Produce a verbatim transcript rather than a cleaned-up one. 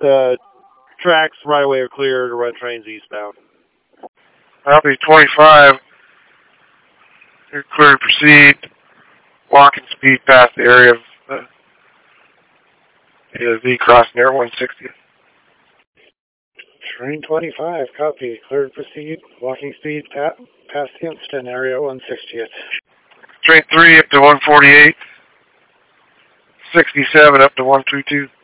The tracks right away are clear to run trains eastbound. Copy, twenty-five. You're clear to proceed. Walking speed past the area of uh, the V crossing near one sixtieth. Train twenty-five, copy. Clear to proceed. Walking speed pa past the incident area, one sixtieth. Train three up to one forty-eight. sixty-seven up to one twenty-two.